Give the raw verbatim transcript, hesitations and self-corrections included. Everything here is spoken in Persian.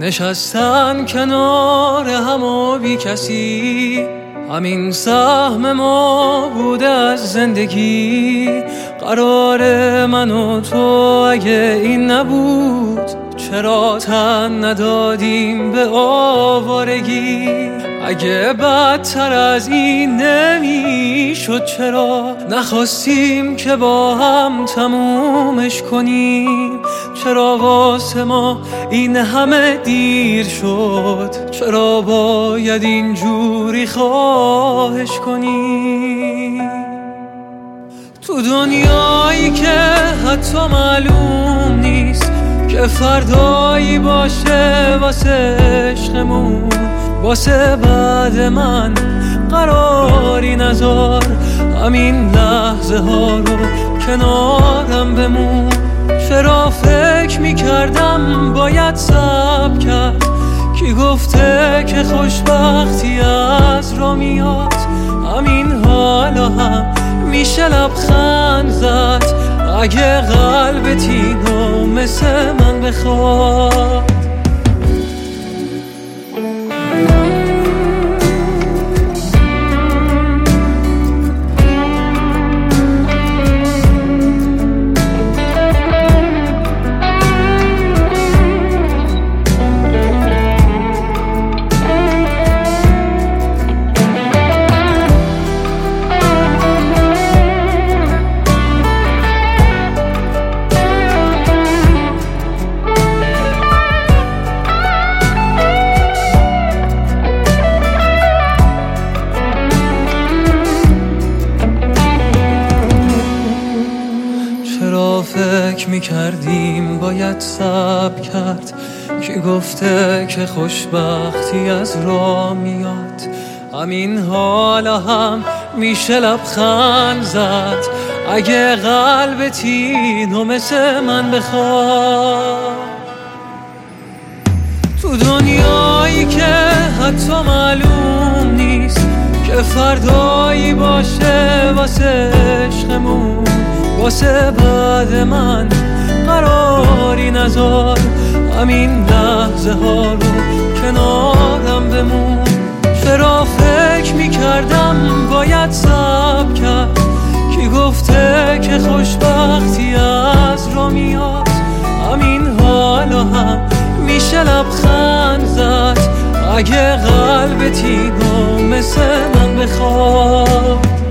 نشستن کنار هم و بی کسی، همین سهم ما بوده از زندگی. قرار من و تو اگه این نبود، چرا تن ندادیم به آوارگی؟ اگه بدتر از این نمیشد، چرا نخواستیم که با هم تمومش کنیم؟ چرا واسه ما این همه دیر شد؟ چرا باید اینجوری خواهش کنیم؟ تو دنیایی که حتی معلوم نیست که فردایی باشه واسه عشقمون، واسه بعد من قراری نذار همین لحظه ها رو کنارم بمون. چرا فکر میکردم باید صبر کرد؟ کی گفته که خوشبختی از را میاد؟ همین حالا هم میشه لبخند زد اگه قلبت اینو مثل من بخواد. فکر میکردیم باید صبر کرد؟ کی گفته که خوشبختی از راه میاد؟ همین حالا هم میشه لبخند زد اگه قلبت اینو مثل من بخواد. تو دنیایی که حتی معلوم نیست که فردایی باشه واسه عشقمون، واسه بعد من قراری نذار همین لحظه ها رو کنارم بمون. چرا فکر میکردم باید صبر کرد؟ کی گفته که خوشبختی از را میاد؟ همین حالا هم میشه لبخند زد اگه قلبت اینو مثل من بخواد.